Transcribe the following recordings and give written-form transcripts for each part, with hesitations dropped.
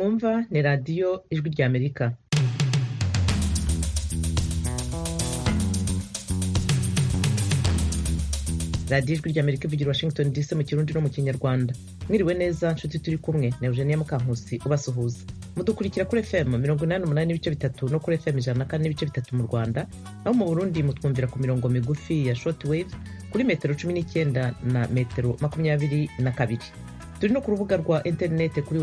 mwumva ni radiyo ijwi ry'Amerika. radiyo ijwi ry'Amerika ivugira Washington DC mu Kirundi no mu Kinyarwanda. Mwiriwe neza nshuti, turi kumwe na Eugenia Mukankusi ubasuhuza. Mudukurikira kuri FM 88.3 no kuri FM 104.3 mu Rwanda, naho mu Burundi mutwumvira ku mirongo migufi ya shortwave kuri metero 19 na metero 22. Turi no ku rubuga rwa interinete kuri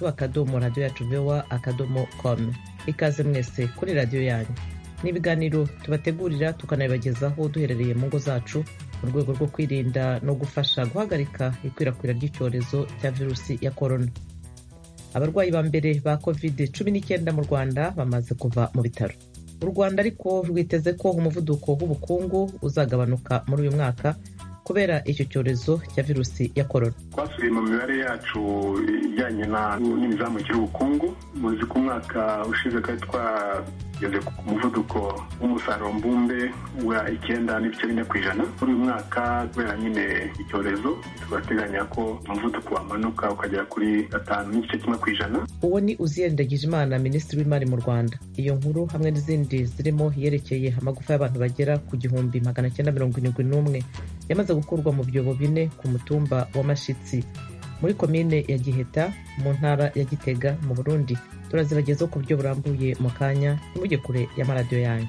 wa3.radio.com. Ikaze mwese kuri radio yanyu. N'ibiganiro tubategurira tukanabibagezaho duherereye mu ngo zacu mu rwego rwo kwirinda no gufasha guhagarika ikwirakwira ry'icyorezo cya virusi ya corona. Abarwayi ba mbere ba COVID-19 mu Rwanda bamaze kuva mu bitaro. U Rwanda ariko rwiteze ko umuvuduko w'ubukungu uzagabanuka muri uyu mwaka kubera icyo cyorezo cya virusi ya corona. Twasubiye mu mibare yacu ijyanye n'imizamukire y'ubukungu. Muzi ko umwaka ushize kandi twageze ku muvuduko w'umusaruro mbumbe wa 9.4%. Muri uyu mwaka kubera nyine icyorezo turateganya ko umuvuduko wamanuka ukagera kuri 5.1%. Uwo ni Uziyendagijimana, Minisitiri w'Imari mu Rwanda. Iyo nkuru hamwe n'izindi zirimo yerekeye amagufa y'abantu bagera ku 971 yamaze gukurwa mu byobo 4 ku mutumba wa Mashitsi muri komine ya Giheta mu ntara ya Gitega mu Burundi. Turazibagezaho ku buryo burambuye mu kanya, nimujye kure y'amaradiyo yanyu.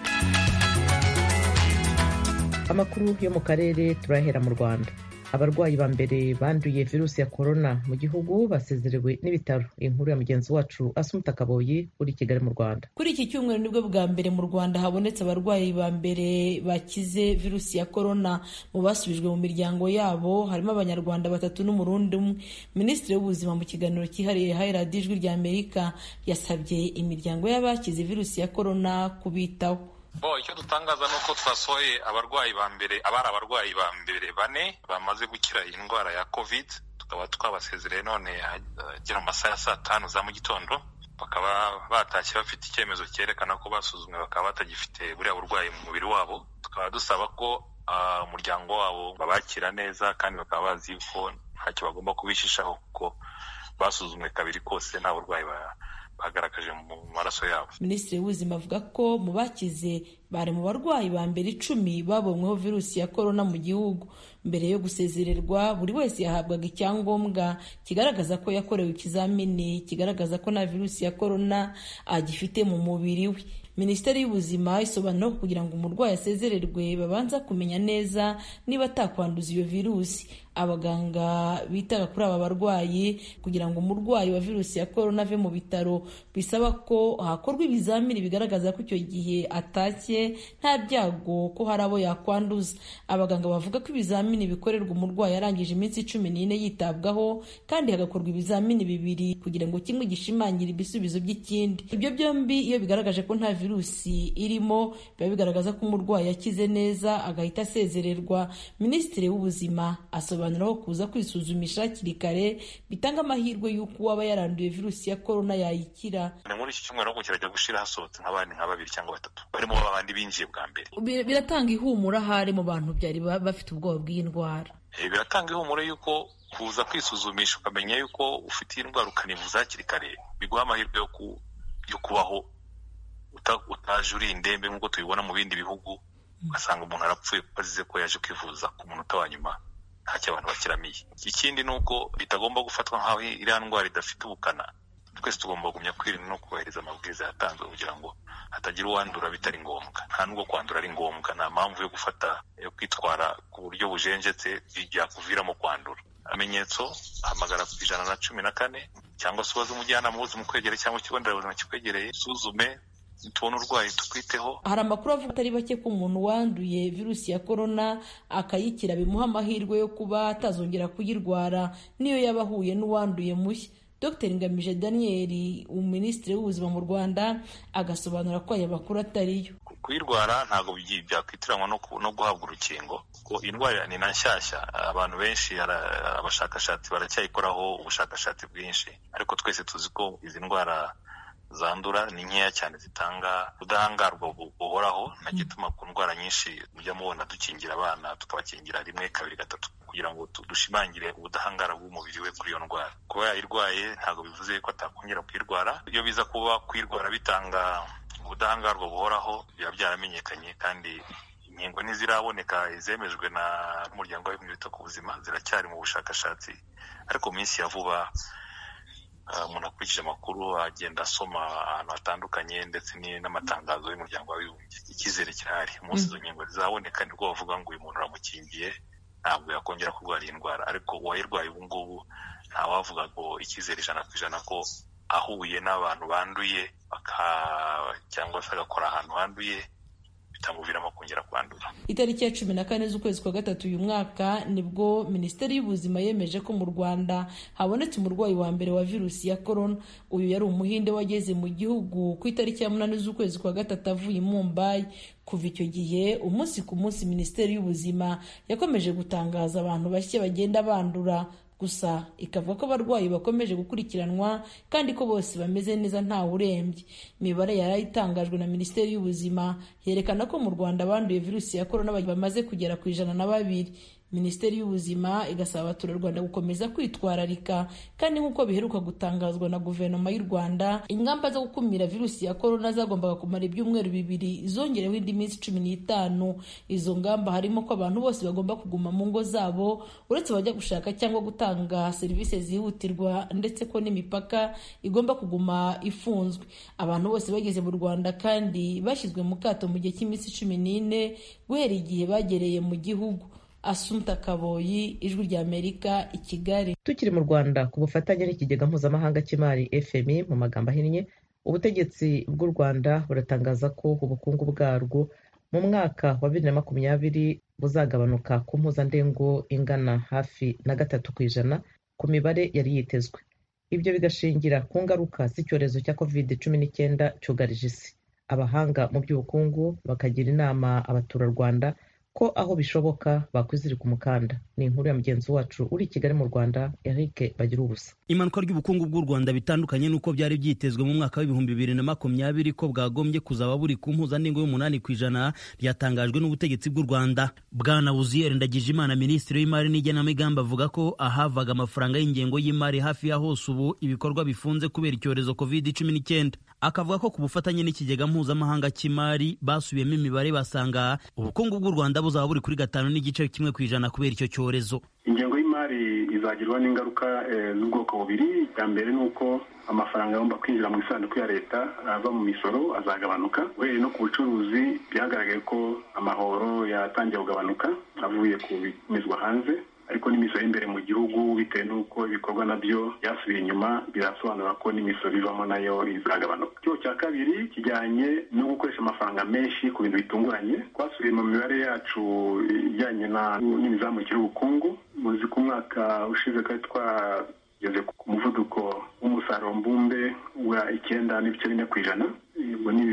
Amakuru yo mu karere turahera mu Rwanda. Abarwayi ba mbere banduye virusi ya corona mu gihugu basezerewe n'ibitaro. Inkuru ya mugenzi wacu Asumta Kaboyi uri Kigali mu Rwanda. Kuri iki cyumweru nibwo bwa mbere mu Rwanda habonetse abarwayi ba mbere bakize virusi ya corona. Mu basubijwe mu miryango yabo harimo Abanyarwanda 3 n'Umurundi umwe. Minisitiri w'Ubuzima mu kiganiro cyihariye yahaye radiyo ijwi ry'Amerika yasabye imiryango y'abakize virusi ya corona kubitaho. Icyo dutangaza ni uko twasohoye abarwayi ba mbere, abarwayi ba mbere 4 bamaze gukira iyi ndwara ya COVID. Tukaba twabasezereye none agera mu masaha ya 5 za mu gitondo, bakaba batashye bafite icyemezo cyerekana ko basuzumwe bakaba batagifite buriya burwayi mu mubiri wabo. Tukaba dusaba ko umuryango wabo babakira neza kandi bakaba bazi ko ntacyo bagomba kubishishaho kuko basuzumwe kabiri kose nta burwayi bagaragaje mu maraso yabo. Minisitiri w'Ubuzima avuga ko mu bakize bari mu barwayi ba mbere 10 babonyweho virusi ya corona mu gihugu. Mbere yo gusezererwa buri wese yahabwaga icyangombwa kigaragaza ko yakorewe ikizamini kigaragaza ko nta virusi ya corona agifite mu mubiri we. Minisiteri y'Ubuzima isobanura ko kugira ngo umurwayi asezererwe babanza kumenya neza niba atakwanduza iyo virusi. Abaganga bitaga kuri aba barwayi kugira ngo umurwayi wa virusi ya corona ave mu bitaro bisaba ko hakorwa ibizamini bigaragaza ko icyo gihe atashye nta byago ko hari abo yakwanduza. Abaganga bavuga ko ibizamini bikorerwa umurwayi arangije iminsi 14 yitabwaho kandi hagakorwa ibizamini 2 kugira ngo kimwe gishimangire ibisubizo by'ikindi. Ibyo byombi iyo bigaragaje ko nta virusi irimo biba bigaragaza ko umurwayi yakize neza agahita asezererwa. Minisitiri w'Ubuzima asobanura ko kuza kwisuzumisha hakiri kare bitanga amahirwe y'uko waba yaranduye virusi ya corona yayikira. Muri iki cyumweru no kirajya gushira hasohotse nk'abandi 2 cyangwa 3 barimo babandi binjiye bwa mbere. Biratanga ihumura hari mu bantu byari bafite ubwoba bw'indwara. Biratanga ihumura yuko kuza kwisuzumisha ukamenya yuko ufite indwara ukanivuza hakiri kare biguha amahirwe yo kubaho utaje uri indembe nk'uko tubibona mu bindi bihugu, ugasanga umuntu arapfuye azize ko yaje kwivuza ku munota wa nyuma ntacyo abantu bakiramiye. Ikindi ni uko bitagomba gufatwa nk'aho iriya ndwara idafite ubukana. Twese tugomba kugumya kwirinda no kubahiriza amabwiriza yatanzwe kugira ngo hatagira uwandura bitari ngombwa. Nta nubwo kwandura ari ngombwa, nta mpamvu yo kwitwara ku buryo bujenjetse byakuviramo kwandura. Amenyetso hamagara ku 114 cyangwa se ubaze umujyanama w'ubuzima ukwegereye cyangwa ikigo nderabuzima kikwegereye, usuzume tubona urwaye tukwiteho. Hari amakuru avuga atari bake ko umuntu wanduye virusi ya corona akayikira bimuha amahirwe yo kuba atazongera kuyirwara niyo yaba ahuye n'uwanduye mushya. Dr Ngamije Daniel, Minisitiri w'Ubuzima mu Rwanda, agasobanura ko aya makuru atariyo. Kuyirwara ntabwo byakwitiranywa no guhabwa urukingo ko indwara ni nshyashya. Abantu benshi abashakashatsi baracyayikoraho ubushakashatsi bwinshi, ariko twese tuzi ko izi ndwara zandura ni nkeya cyane, zitanga ubudahangarwa buhoraho. Na gituma ku ndwara nyinshi mujya mubona dukingira abana tukabakingira 1, 2, 3 kugira ngo dushimangire ubudahangarwa bw'umubiri we kuri iyo ndwara. Kuba yayirwaye ntabwo bivuze ko atakongera kuyirwara. Iyo biza kuba kuyirwara bitanga ubudahangarwa buhoraho biba byaramenyekanye, kandi inkingo ntiziraboneka izemejwe n'umuryango w'abibumbye wita ku buzima, ziracyari mu bushakashatsi. Ariko mu minsi ya vuba umuntu akurikije amakuru agenda asoma ahantu hatandukanye ndetse n'amatangazo y'umuryango w'abibumbye, icyizere kirahari. Umunsi izo nkingo zizaboneka nibwo bavuga ngo uyu muntu uramukingiye ntabwo yakongera kurwara iyi ndwara. Ariko uwayirwaye ubu ngubu ntawavuga ngo icyizere 100% ko ahuye n'abantu banduye cyangwa se agakora ahantu handuye bitamuviramo kongera kwandura. Itariki ya 14 z'ukwezi kwa gatatu uyu mwaka nibwo Minisiteri y'Ubuzima yemeje ko mu Rwanda habonetse umurwayi wa mbere wa virusi ya corona. Uyu yari umuhinde wageze mu gihugu ku itariki ya 8 z'ukwezi kwa gatatu avuye i Mumbai. Kuva icyo gihe umunsi ku munsi Minisiteri y'Ubuzima yakomeje gutangaza abantu bashya bagenda bandura, gusa ikavuga ko abarwayi bakomeje gukurikiranwa kandi ko bose bameze neza ntawe urembye. Imibare yari itangajwe na Minisiteri y'Ubuzima yerekana ko mu Rwanda abanduye virusi ya corona bamaze kugera ku 102. Minisiteri y'Ubuzima igasaba abaturarwanda gukomeza kwitwararika, kandi nk'uko biheruka gutangazwa na guverinoma y'u Rwanda, ingamba zo gukumira virusi ya corona zagombaga kumara ibyumweru 2 zongerewe indi minsi 15. Izo ngamba harimo ko abantu bose bagomba kuguma mu ngo zabo uretse bajya gushaka cyangwa gutanga serivisi zihutirwa, ndetse ko n'imipaka igomba kuguma ifunzwe. Abantu bose bageze mu Rwanda kandi bashyizwe mu kato mu gihe cy'iminsi 14 guhera igihe bagereye mu gihugu. Assumpta Kaboyi, Ijwi ry'Amerika, i Kigali. Tukiri mu Rwanda, ku bufatanye n'ikigega mpuzamahanga cy'imari FMI mu magambo ahinnye, ubutegetsi bw'u Rwanda buratangaza ko ubukungu bwarwo mu mwaka wa 2020 buzagabanuka ku mpuzandengo ingana hafi na 3% ku mibare yari yitezwe. Ibyo bigashingira ku ngaruka z'icyorezo cya COVID-19 cyugarije isi. Abahanga mu by'ubukungu bakagira inama abaturarwanda ko aho bishoboka bakwizirika umukanda. Ni inkuru ya mugenzi wacu uri i Kigali mu Rwanda, Eric Bagirubusa. Imanuka ry'ubukungu bw'u Rwanda bitandukanye nuko byari byitezwe mu mwaka wa 2020 ko bwagombye kuzaba buri ku mpuzandengo y'8% ryatangajwe n'ubutegetsi bw'u Rwanda. Bwana Uzziel Ndagijimana, Minisitiri w'Imari n'Igenamigambi, avuga ko ahavaga amafaranga y'ingengo y'imari hafi ya hose ubu ibikorwa bifunze kubera icyorezo COVID-19. Akavuga ko ku bufatanye n'ikigega mpuzamahanga cy'imari basubiyemo imibare basanga ubukungu bw'u Rwanda buzaba buri kuri 5.1% kubera icyo cyorezo. Ingengo y'imari izagirwa n'ingaruka z'ubwoko bubiri. Icya mbere ni uko amafaranga agomba kwinjira mu isanduku ya leta ava mu misoro azagabanuka. Uhereye no ku bucuruzi byagaragaye ko amahoro yatangiye kugabanuka avuye ku bitumizwa hanze, ariko n'imisoro y'imbere mu gihugu bitewe n'uko ibikorwa nabyo byasubiye inyuma, birasobanura ko n'imisoro ivamo nayo izagabanuka. Icyo cya kabiri kijyanye no gukoresha amafaranga menshi ku bintu bitunguranye. Twasubiye mu mibare yacu ijyanye n'imizamukire y'ubukungu. Muzi ko umwaka ushize kandi twageze ku muvuduko w'umusaruro mbumbe wa 9.4%. Ubwo ni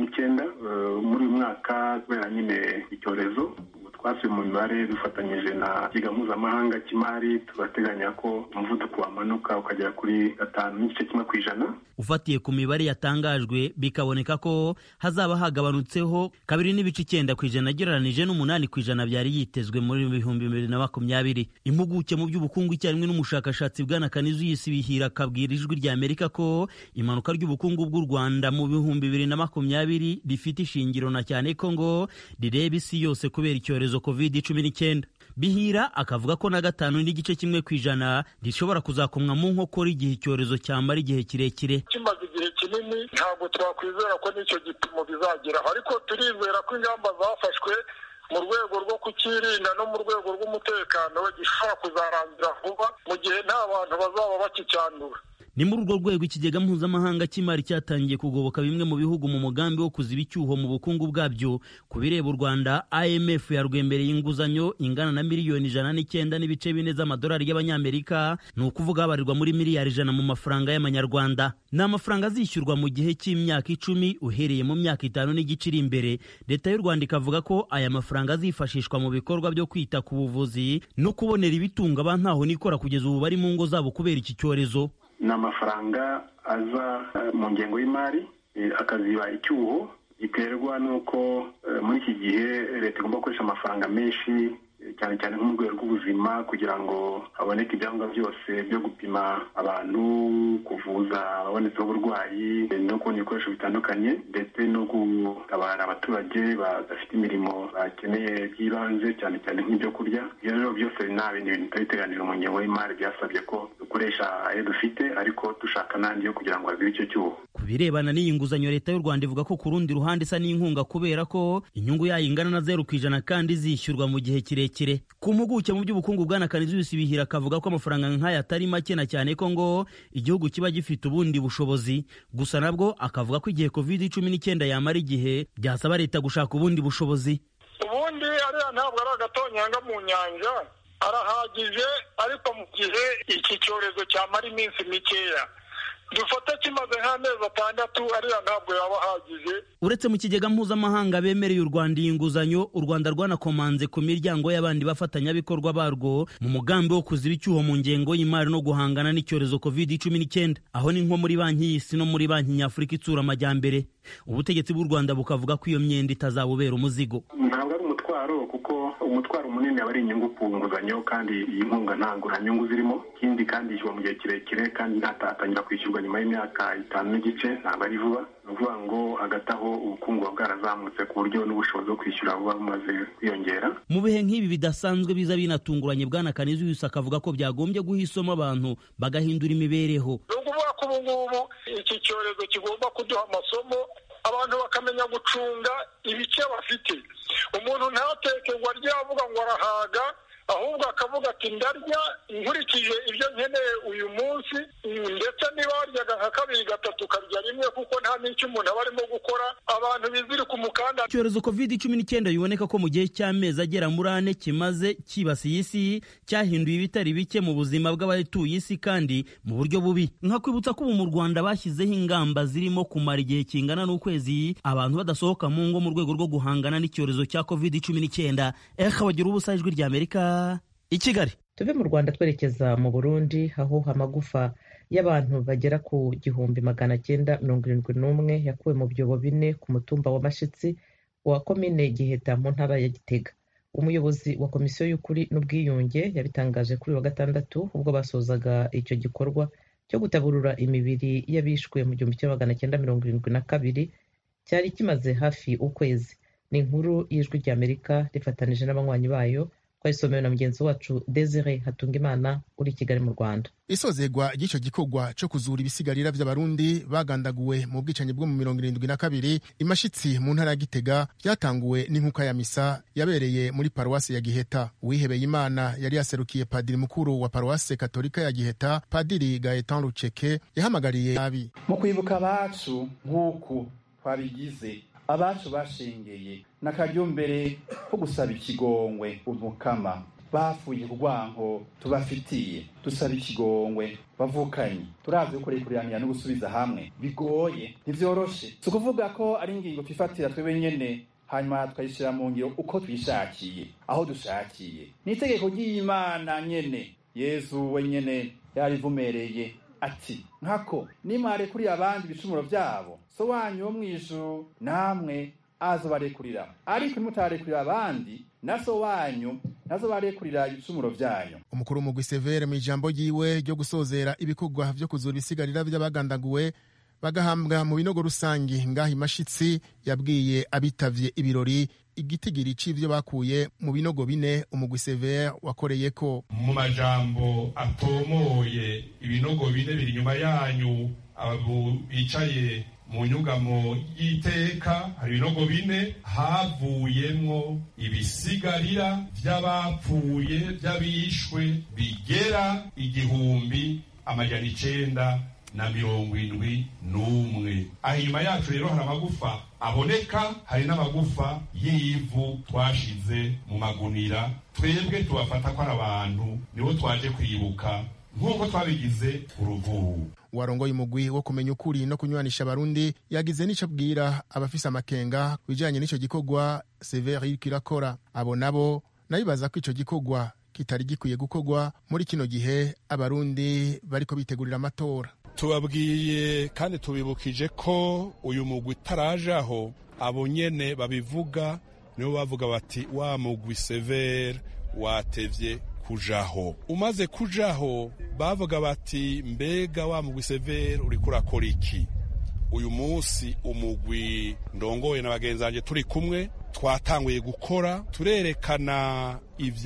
2019. Muri uyu mwaka kubera nyine icyorezo twasubiye mu mibare dufatanyije na ikigega mpuzamahanga cy'imari, turateganya ko umuvuduko wamanuka ukagera kuri 5.1%. Ufatiye ku mibare yatangajwe bikaboneka ko hazaba hagabanutseho 2.9% gereranije n'8% byari yitezwe muri 2020. Impuguke mu by'ubukungu icyarimwe n'umushakashatsi Bwana Kanizuyisi Bihira kabwira Ijwi ry'Amerika ko imanuka ry'ubukungu bw'u Rwanda mu 2020 rifite ishingiro na cyane ko ngo rireba isi yose kubera icyorezo COVID-19. Bihira akavuga ko na 5.1% rishobora kuzakomwa mu nkokora igihe icyorezo cyamara igihe kirekire. Kimaze igihe kinini ntabwo twakwizera ko n'icyo gipimo bizageraho, ariko turizera ko ingamba zafashwe mu rwego rwo kukirinda no mu rwego rw'umutekano gishobora kuzarangira vuba mu gihe nta bantu bazaba bakicyandura. Ni muri urwo rwego ikigega mpuzamahanga cy'imari cyatangiye kugoboka bimwe mu bihugu mu mugambi wo kuziba icyuho mu bukungu bwabyo. Ku bireba u Rwanda, IMF yarwemereye inguzanyo ingana na miliyoni 109.4 z'amadolari y'abanyamerika, ni ukuvuga habarirwa muri miliyari 100 mu mafaranga y'amanyarwanda. Ni amafaranga azishyurwa mu gihe cy'imyaka 10 uhereye mu myaka 5 n'igice iri imbere. Leta y'u Rwanda ikavuga ko aya mafaranga azifashishwa mu bikorwa byo kwita ku buvuzi no kubonera ibitunga abantaho nikora kugeza ubu bari mu ngo zabo kubera iki cyorezo. Ni amafaranga aza mu ngengo y'imari akaziba icyuho giterwa n'uko muri iki gihe leta igomba gukoresha amafaranga menshi cyane cyane nko mu rwego rw'ubuzima kugira ngo haboneke ibyangombwa byose byo gupima abantu, kuvuza ababonetseho uburwayi no kubona ibikoresho bitandukanye, ndetse no gutabara abaturage badafite imirimo bakeneye by'ibanze cyane cyane nk'ibyo kurya. Ibyo rero byose nta bintu bitari biteganijwe mu ngengo y'imari, byasabye ko dukoresha ayo dufite ariko dushaka n'andi yo kugira ngo hazire icyo cyuho. Ku birebana n'iyi nguzanyo, leta y'u Rwanda ivuga ko ku rundi ruhande isa n'inkunga kubera ko inyungu yayo ingana na 0% kandi zishyurwa mu gihe kirekire. Ku mpuguke mu by'ubukungu Bwana Canisius Bihira akavuga ko amafaranga nk'aya atari make na cyane ko ngo igihugu kiba gifite ubundi bushobozi, gusa nabwo akavuga ko igihe COVID-19 yamara igihe byasaba leta gushaka ubundi bushobozi. Ubundi ariya ntabwo ari agatonyanga mu nyanja, arahagije, ariko mu gihe iki cyorezo cyamara iminsi mikeya, dufata kimaze nk'amezi 6, ariya ntabwo yaba ahagije. Uretse mu kigega mpuzamahanga bemereye u Rwanda iyi nguzanyo, u Rwanda rwanakomanze ku miryango y'abandi bafatanyabikorwa barwo mu mugambi wo kuziba icyuho mu ngengo y'imari no guhangana n'icyorezo COVID-19. Aho ni nko muri banki y'isi no muri banki nyafurika itsura amajyambere. Ubutegetsi bw'u Rwanda bukavuga ko iyo myenda itazabubera umuzigo. Ntabwo ari umutwaro, kuko umutwaro munini aba ari inyungu ku nguzanyo, kandi iyi nkunga nta nyungu zirimo. Ikindi kandi ishyurwa mu gihe kirekire kandi ntatangira kwishyurwa nyuma y'imyaka 5 n'igice, ntabwo ari vuba. Ni ukuvuga ngo hagati aho ubukungu buba bwarazamutse ku buryo n'ubushobozi bwo kwishyura buba bumaze kwiyongera. Mu bihe nk'ibi bidasanzwe biza binatunguranye, Bwana Canisius akavuga ko byagombye guha isomo abantu bagahindura imibereho. Ni ukuvuga ko ubu ngubu iki cyorezo kigomba kuduha amasomo, abantu bakamenya gucunga ibice bafite. Umuntu ntateke ngo arye avuga ngo arahaga, ahubwo akavuga ati ndarya nkurikije ibyo nkeneye uyu munsi, ndetse niba waryaga nka 2, 3 ukarya rimwe, kuko nta n'icyo umuntu aba arimo gukora. Abantu bizirika umukanda. Icyorezo COVID-19 biboneka ko mu gihe cy'amezi agera muri 4 kimaze kibasiye isi cyahinduye ibitari bike mu buzima bw'abatuye isi, kandi mu buryo bubi. Nka kwibutsa ko mu Rwanda bashyizeho ingamba zirimo kumara igihe kingana n'ukwezi abantu badasohoka mu ngo mu rwego rwo guhangana n'icyorezo cya COVID-19. Bagira ubusa, Ijwi ry'Amerika, i Kigali. Tuve mu Rwanda twerekeza mu Burundi, aho amagufa y'abantu bagera ku 1971 yakuwe mu byobo 4 ku mutumba wa Mashitsi wa komine Giheta mu ntara ya Gitega. Umuyobozi wa Komisiyo y'Ukuri n'Ubwiyunge yabitangaje kuri wa gatandatu ubwo basozaga icyo gikorwa cyo gutaburura imibiri y'abishwe mu 1972 cyari kimaze hafi ukwezi. Ni inkuru y'Ijwi ry'Amerika rifatanije n'abanywanyi bayo, twayisomewe na mugenzi wacu Desire Hatungimana uri i Kigali mu Rwanda. Isozegwa ry'icyo gikorwa cyo kuzura ibisigarira by'abarundi bagandaguwe mu bwicanyi bwo mu 1972 Imashitsi mu ntara ya Gitega byatanguwe n'inkuka ya misa yabereye muri paruwasi ya Giheta. Uwihebeye Imana yari yaserukiye padiri mukuru wa paruwasi katolika ya Giheta, Padiri Gaetan Ruceke, yahamagariye abi mu kwibuka abacu nk'uku twabigize, abacu bashengeye n'akaryo mbere ko gusaba ikigongwe umukama bafuye kurwanko tubafitiye, dusaba ikigongwe bavukanye. Turavye ko kurekuranira no gusubiza hamwe bigoye, ntivyoroshe. Si ukuvuga ko ari ingingo twifatira twebe nyene hanyuma twayishira mu ngiro uko twishakiye aho dushakiye. Ni itegeko ry'Imana nyene. Yesu wenyene yarivumereye ati, nkako nimare kuri abandi ibicumuro byabo, so wanyu wo mwijuru namwe azobarekurira, ariko nimutarekurira abandi, na so wanyu nazobarekurira ibicumuro byanyu. Umukuru w'umugwi Severe mu ijambo ryiwe ryo gusozera ibikorwa byo kuzura ibisigarira by'abagandaguwe bagahambwa mu binogo rusangi ngaho Imashitsi, yabwiye abitavye ibirori igitigiri c'ivyo bakuye mu binogo 4 umugwi Severe wakoreyeko. Mu majambo atomoye, ibinogo 4 biri inyuma yanyu, abo bicaye mu nyugamo y'iteka, hari ibinogo 4 havuyemwo ibisigarira vy'abapfuye by'abishwe bigera 1971. Aho inyuma yacu rero hari amagufa aboneka, hari n'amagufa y'ivu twashize mu magunira. Twebwe tubafata ko ari abantu, nibo twaje kwibuka nk'uko twabigize uruvubu. Warongoye umugwi wo kumenya ukuri no kunywanisha abarundi yagize n'ico abwira abafise amakenga bijanye n'ico gikorwa Severe kirakora. Abo nabo nabibaza ko ico gikorwa kitari gikwiye gukorwa muri kino gihe abarundi bariko bitegurira amatora. Tubabwiye kandi tubibukije ko uyu mugwi tarajaho abo nyene babivuga nibo bavuga bati wa mugwi Severe watevye kujaho. Umaze kujaho bavuga bati mbega wa mugwi severe uriko urakora iki? Uyu munsi umugwi ndongoye na bagenzi banje turi kumwe twatanguye gukora, turerekana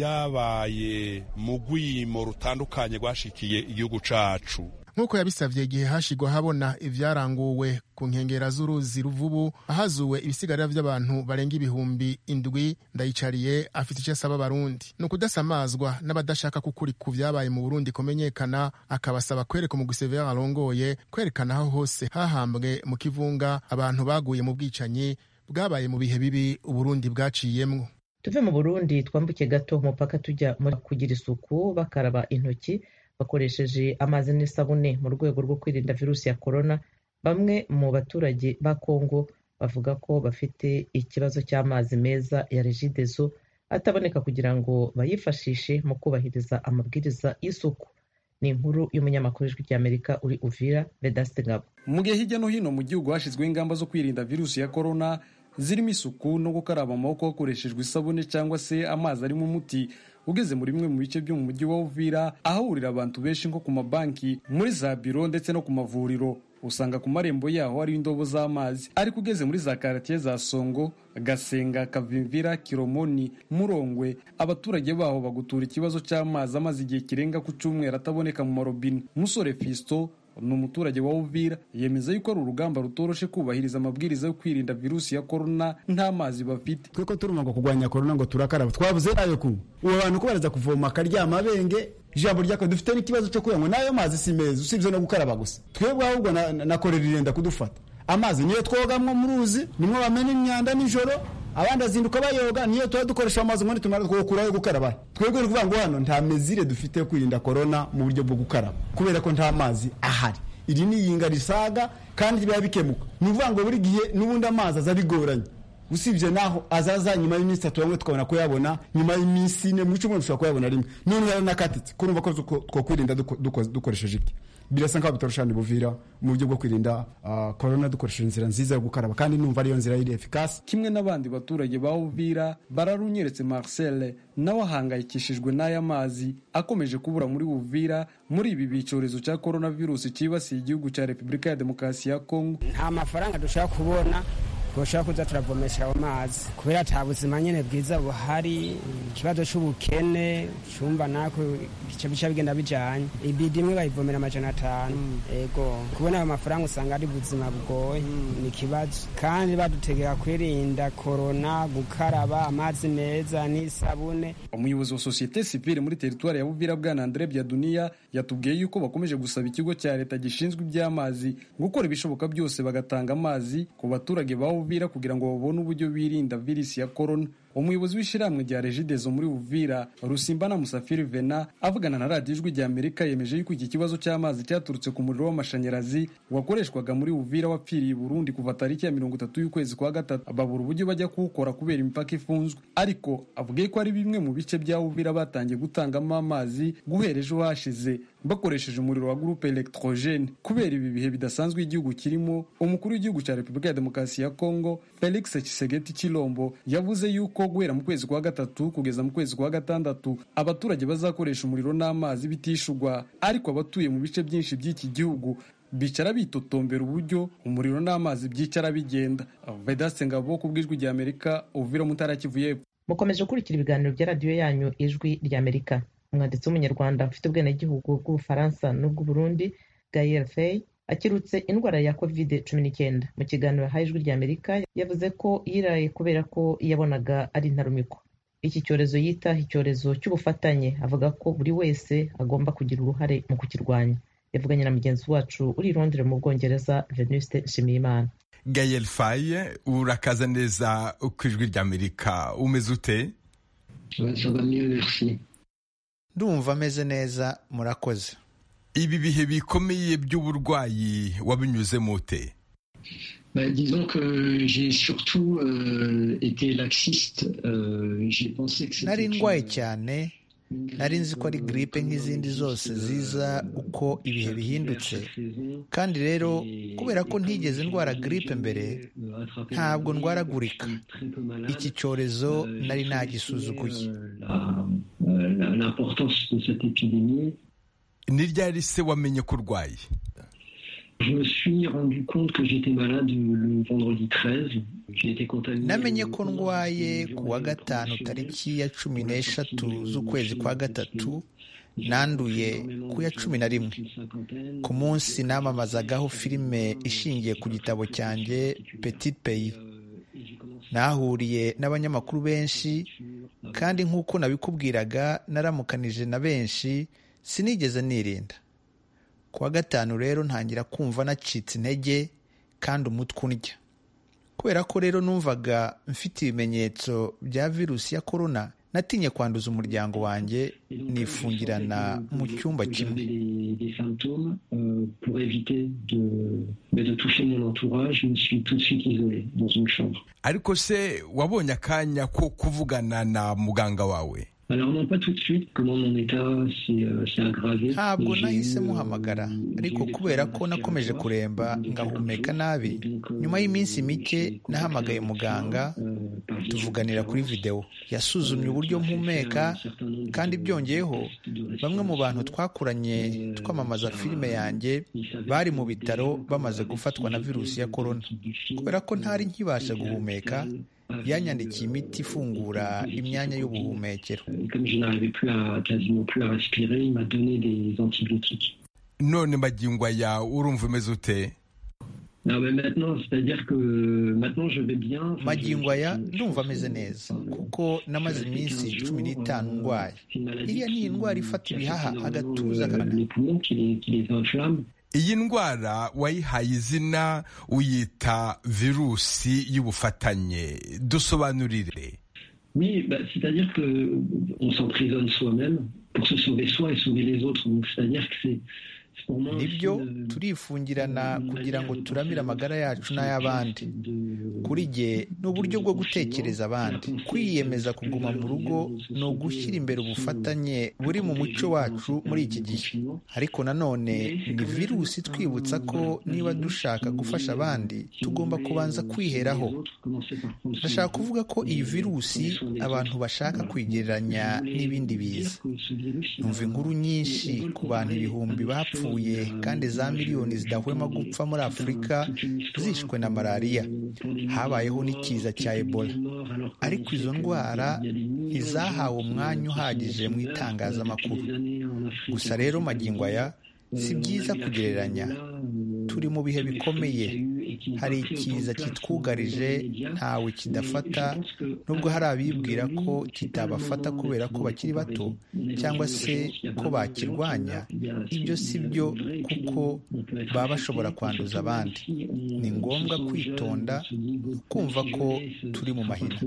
ivyabaye mu rwimo rutandukanye rwashikiye igihugu cacu. nk'uko yabisavye igihe hashigwa habona ivyaranguwe ku nkengera z'uruzi Ruvubu ahazuwe ibisigarira vy'abantu barenga ibihumbi 7. Ndayicariye afite icyo asaba abarundi ni ukudasamazwa n'abadashaka kukuri ku vyabaye mu Burundi kumenyekana, akabasaba kwereka umugwi severe arongoye kwerekana aho hose hahambwe mu kivunga abantu baguye mu bwicanyi bwabaye mu bihe bibi Uburundi bwaciyemwo. Tuve mu Burundi twambuke gato umupaka tujya muri kugira isuku bakaraba intoki bakoresheje amazi n'isabune mu rwego rwo kwirinda virusi ya korona. Bamwe mu baturage ba Kongo bavuga ko bafite ikibazo cy'amazi meza ya Regideso ataboneka kugira ngo bayifashishe mu kubahiriza amabwiriza y'isuku. Ni inkuru y'umunyamakuru w'Ijwi ry'Amerika uri Uvira, Vedaste Ngabo. Mu gihe hirya no hino mu gihugu hashyizweho ingamba zo kwirinda virusi ya korona zirimo isuku no gukaraba amaboko hakoreshejwe isabune cyangwa se amazi arimo umuti, ugeze muri bimwe mu bice byo mu mujyi wa Uvira ahahurira abantu benshi nko ku mabanki, muri za biro ndetse no ku mavuriro, usanga ku marembo yaho hari indobo z'amazi. Ariko ugeze muri za quartier za Songo, Gasenga, Kavimvira, Kiromoni, Murongwe, abaturage baho bagutura ikibazo cy'amazi amazi igihe kirenga ku cyumweru ataboneka mu marobine. Musore Fisto ni umuturage wa Uvira, yemeza yuko ari urugamba rutoroshe kubahiriza amabwiriza yo kwirinda virusi ya korona nta mazi bafite. Tweko turuma ngo kugwanya korona ngo turakaraba twavuze nayo ku uwo bantu kubareza kuvoma akaryama benge ijambo ryako dufite n'ikibazo cyo kuyango nayo mazi si meza usibye no gukaraba gusa. Twebwe ahubwo nakorera irenda kudufata amazi niyo twogamwe mu ruzi nimwe bamena imyanda nijoro abandi azinduka bayoga niyo tuba dukoresha amazi ngo nitumara gukurayo gukaraba. Twebwe ni kuvuga ngo hano nta mezire dufite kwirinda korona mu buryo bwo gukaraba kubera ko nta mazi ahari. Iri ni yinga risaga kandi biba bikemuka. Ni kuvuga ngo buri gihe n'ubundi amazi azabigoranye usibye naho azaza nyuma y'iminsi 3 bamwe tukabona ko yabona nyuma y'iminsi 4 mu cyumweru dushobora kuyabona rimwe. None yaranakatitse kurumva ko kwirinda dukoresheje iki birasa nkaho bitarushana Buvira mu buryo bwo kwirinda corona dukoresheje inzira nziza yo gukaraba kandi numva ariyo nzira iri efficace. Kimwe n'abandi baturage ba Uvira bararunyeretse Marcel nawe ahangayikishijwe n'aya mazi akomeje kubura muri Uvira muri ibi bicorezo cya coronavirus cyibasiye igihugu cya Repubulika ya Demokarasi ya Kongo. Nta mafaranga dushaka kubona goshaka kuza turavomesha amazi kubera ata buzima nyene bwiza buhari, ikibazo c'ubukene cyumva nako bica bigenda bijanye ibidi imwe bayivomera 500. Ego kubona ayo mafaranga usanga ari buzima bugoye ni kibazo, kandi badutegeka kwirinda corona, gukaraba amazi meza n'isabune. Umuyobozi wa societe civile muri territoire ya Uvira bwana Andre Byadunia yatubwiye yuko bakomeje gusaba ikigo cya leta gishinzwe iby'amazi gukora ibishoboka byose bagatanga amazi ku baturage ba Uvira kugira ngo babone uburyo birinda virusi ya corona. Umuyobozi w'ishiramwe rya Regideso muri Uvira Rusimbana Musafiri Vena avugana na Radio Ijwi ry'Amerika yemeje yuko iki kibazo cy'amazi cyaturutse ku muriro w'amashanyarazi wakoreshwaga muri Uvira wapfiriye Burundi kuva tariki ya 30 y'ukwezi kwa gatatu, babura uburyo bajya kuwukora kubera imipaka ifunzwe. Ariko avuga ko ari bimwe mu bice bya Uvira batangiye gutangamo amazi guhera ejo hashize bakoresheje umuriro wa groupe electrogene. Kubera ibi bihe bidasanzwe igihugu kirimo, umukuru w'igihugu cya Repubulika ya Demokarasi ya Kongo Felix Tshisekedi Chilombo yavuze yuko guhera mu kwezi kwa gatatu kugeza mu kwezi kwa gatandatu abaturage bazakoresha umuriro n'amazi bitishugwa, ariko abatuye mu bice byinshi by'iki gihugu bicara bitotombera uburyo umuriro n'amazi byicara bigenda. Vedaste Ngabo ku bw'Ijwi ry'Amerika Uvira mu Ntara ya Kivu y'Epfo. Mukomeje gukurikira ibiganiro bya radiyo yanyu Ijwi ry'Amerika. Umwanditsi w'umunyarwanda ufite ubwenegihugu bw'Ubufaransa n'ubw'Uburundi Gaël Faye akirutse indwara ya COVID-19. Mu kiganiro yahaye Ijwi ry'Amerika yavuze ko yiraye kubera ko yabonaga ari intarumikwa. Iki cyorezo yita icyorezo cy'ubufatanye, avuga ko buri wese agomba kugira uruhare mu kukirwanya. Yavuganye na mugenzi wacu uri i Londres mu Bwongereza Venuste Nshimiyimana. Gaël Faye, urakaza neza ku Ijwi ry'Amerika, umeze ute? Ndumva ameze neza, murakoze. Ibi bihe bikomeye by'uburwayi wabinyuze mute? Disons que j'ai surtout été laxiste. J'ai pensé que c'était nari ndwaye cyane, nari nzi ko ari gripe nk'izindi zose ziza uko ibihe bihindutse, kandi rero kubera ko ntigeze ndwara gripe mbere ntabwo ndwaragurika. Iki cyorezo nari nagisuzuguye. l'importance de cette épidémie. Ni ryari se wamenye ko urwaye? Je me suis rendu compte que j'étais malade le vendredi 13. J'ai été contaminé. Namenye ko ndwaye ku wa gatanu tariki ya 13 z'ukwezi kwa gatatu, nanduye ku ya 11 ku munsi namamazagaho filime ishingiye ku gitabo cyanjye Petit Pays. Nahuriye n'abanyamakuru benshi kandi nk'uko nabikubwiraga naramukanije na benshi, sinigeze nirinda. Ku wa gatanu rero ntangira kumva nacitse intege kandi umutwe undya. Kubera ko rero numvaga mfite ibimenyetso bya virusi ya korona, natinye kwanduza umuryango wanjye, nifungirana mu cyumba kimwe. Pour éviter de toucher mon entourage, je me suis tout de suite isolé dans une chambre. Ariko se wabonye akanya ko kuvugana na muganga wawe? Alors non, pas tout de suite. Comment mon état s'est aggravé. Ntabwo nahise muhamagara, ariko kubera ko nakomeje kuremba ngahumeka nabi, nyuma y'iminsi mike nahamagaye muganga, tuvuganira kuri video. Yasuzumye uburyo mpumeka, kandi byongeyeho bamwe mu bantu twakuranye twamamaza filime yanjye bari mu bitaro bamaze gufatwa na virusi ya korona. Kubera ko ntari nkibasha guhumeka, yanyandikiye imiti ifungura imyanya y'ubuhumekero. None magingo aya urumva umeze ute? Magingo aya ndumva ameze neza, kuko namaze iminsi 15 ndwaye. Iriya ni indwara ifata ibihaha, agatuza. Iyi ndwara wayihaye izina uyita virusi y'ubufatanye. Dusobanurire. Oui, c'est-à-dire que on s'emprisonne soi-même pour se sauver soi et sauver les autres. Donc c'est-à-dire que c'est nibyo turifungirana kugira ngo turamire amagara yacu n'ay'abandi. Kuri jye ni uburyo bwo gutekereza abandi. Kwiyemeza kuguma mu rugo ni ugushyira imbere ubufatanye buri mu muco wacu muri iki gihe. Ariko nanone ni virusi twibutsa ko niba dushaka gufasha abandi tugomba kubanza kwiheraho. Ndashaka kuvuga ko iyi virusi abantu bashaka kwigereranya n'ibindi biza. Numva inkuru nyinshi ku bantu ibihumbi bapfuye kandi za miliyoni zidahwema gupfa muri Afurika zishwe na malariya. Habayeho n'ikiza cya Ebola, ariko izo ndwara ntizahawe umwanya uhagije mu itangazamakuru. Gusa rero magingo aya si byiza kugereranya. Turi mu bihe bikomeye. Hari ikiza kitwugarije ntawe kidafata, nubwo hari abibwira ko kitabafata kubera ko bakiri bato cyangwa se ko bakirwanya. Ibyo si byo, kuko baba bashobora kwanduza abandi. Ni ngombwa kwitonda, kumva ko turi mu mahina.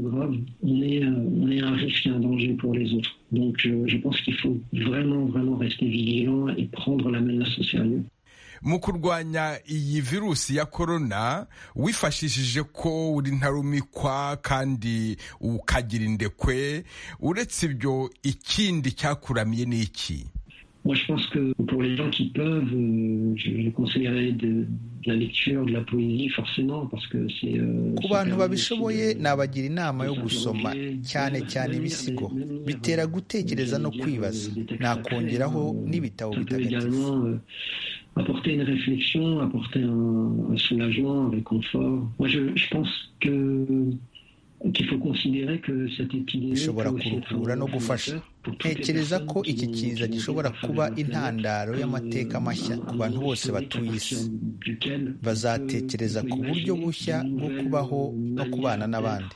Donc je pense qu'il faut vraiment rester vigilant et prendre la menace au sérieux. Mu kurwanya iyi virusi ya korona wifashishije ko uri ntarumikwa kandi ukagira indekwe. Uretse ibyo, ikindi cyakuramiye ni iki? Moi, je pense que pour les gens qui peuvent, je conseillerais de la lecture, de la poésie, forcément, parce que c'est... Ku bantu babishoboye nabagira inama yo gusoma, cyane cyane ibisigo. Bitera gutekereza no kwibaza. Nakongeraho n'ibitabo bitagatifu. Apporter une réflexion, apporter un soulagement, un réconfort. Moi, je pense qu'il faut considérer que cette épidémie bishobora kuruhura no gufasha. Ntekereza ko iki kiza gishobora kuba intandaro y'amateka mashya ku bantu bose batuye isi. Bazatekereza ku buryo bushya bwo kubaho no kubana n'abandi.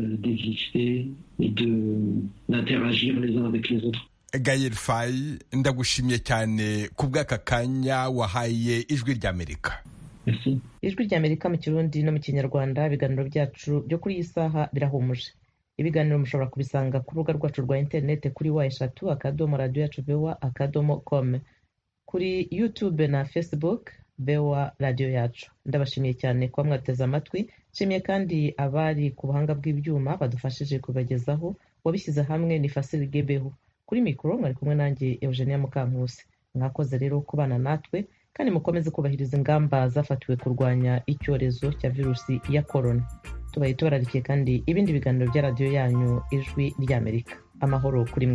Gaël Faye, ndagushimye cyane ku bw'aka kanya wahaye Ijwi ry'Amerika. Ijwi ry'Amerika mu Kirundi no mu Kinyarwanda. Ibiganiro byacu byo kuri iyi saha birahumuje. Ibiganiro mushobora kubisanga ku rubuga rwacu rwa interineti kuri wa3.radio.com, kuri YouTube na Facebook VOA Radio Yacu. Ndabashimiye cyane kuba mwateze amatwi. Nshimiye kandi abari ku buhanga bw'ibyuma badufashije kubagezaho. Wabishyize hamwe ni Fasili Gebeho. Kuri mikoro mwari kumwe nanjye Eugenia Mukankusi. Mwakoze rero kubana natwe, kandi mukomeze kubahiriza ingamba zafatiwe kurwanya icyorezo cya virusi ya korona. Tubaye tubararikiye kandi ibindi biganiro bya radiyo yanyu Ijwi ry'Amerika. Amahoro kuri mwese.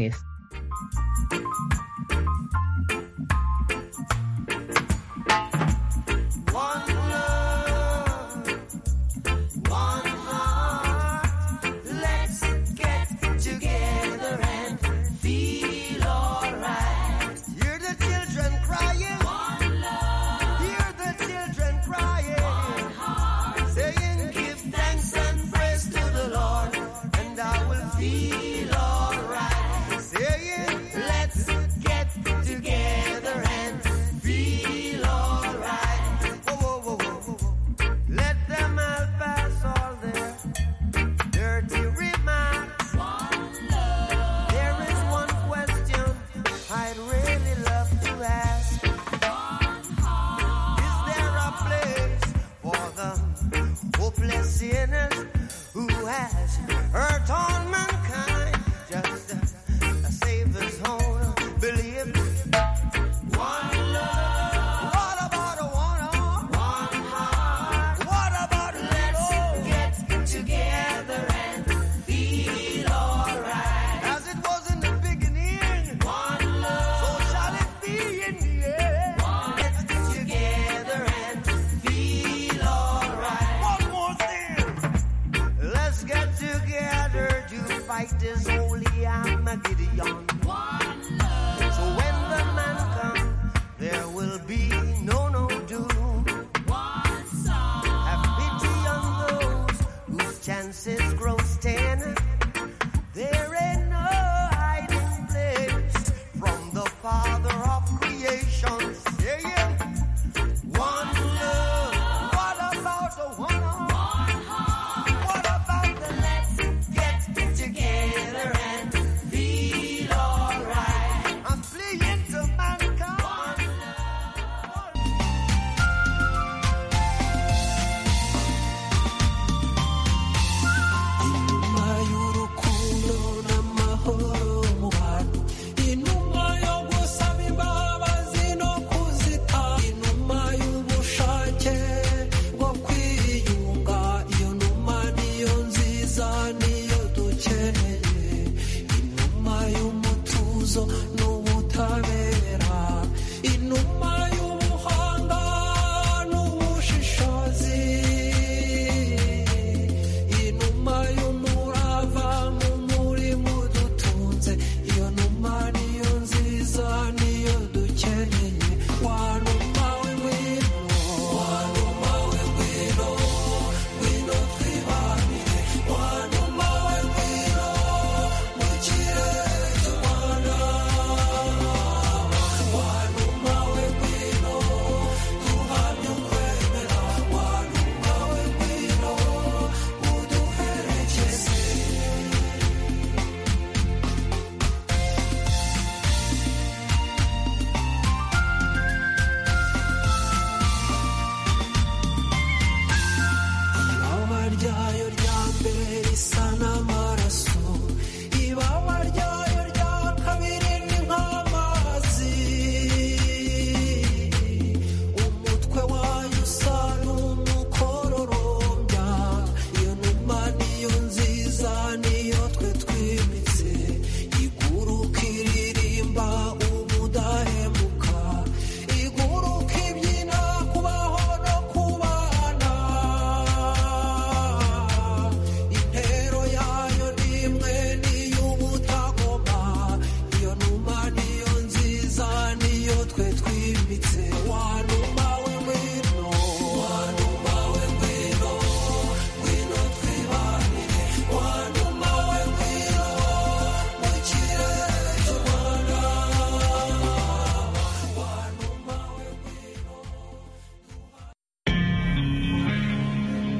twe